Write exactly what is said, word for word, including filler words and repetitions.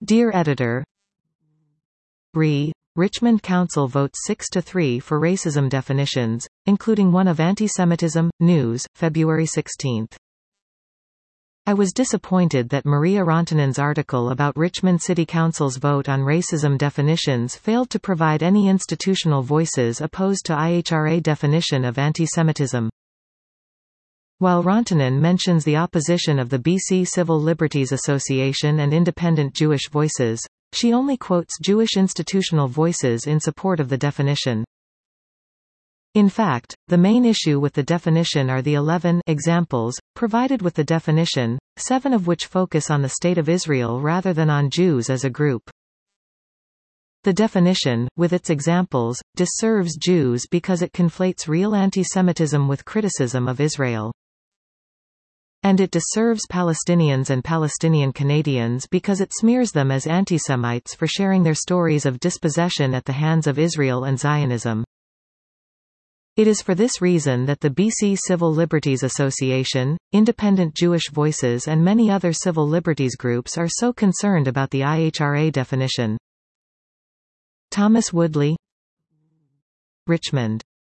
Dear Editor, R E Richmond Council votes six to three for racism definitions, including one of antisemitism. News, February sixteenth. I was disappointed that Maria Rantanen's article about Richmond City Council's vote on racism definitions failed to provide any institutional voices opposed to I H R A definition of antisemitism. While Rantanen mentions the opposition of the B C Civil Liberties Association and Independent Jewish Voices, she only quotes Jewish institutional voices in support of the definition. In fact, the main issue with the definition are the eleven examples provided with the definition, seven of which focus on the State of Israel rather than on Jews as a group. The definition, with its examples, disserves Jews because it conflates real antisemitism with criticism of Israel. And it disserves Palestinians and Palestinian Canadians because it smears them as antisemites for sharing their stories of dispossession at the hands of Israel and Zionism. It is for this reason that the B C Civil Liberties Association, Independent Jewish Voices and many other civil liberties groups are so concerned about the I H R A definition. Thomas Woodley, Richmond.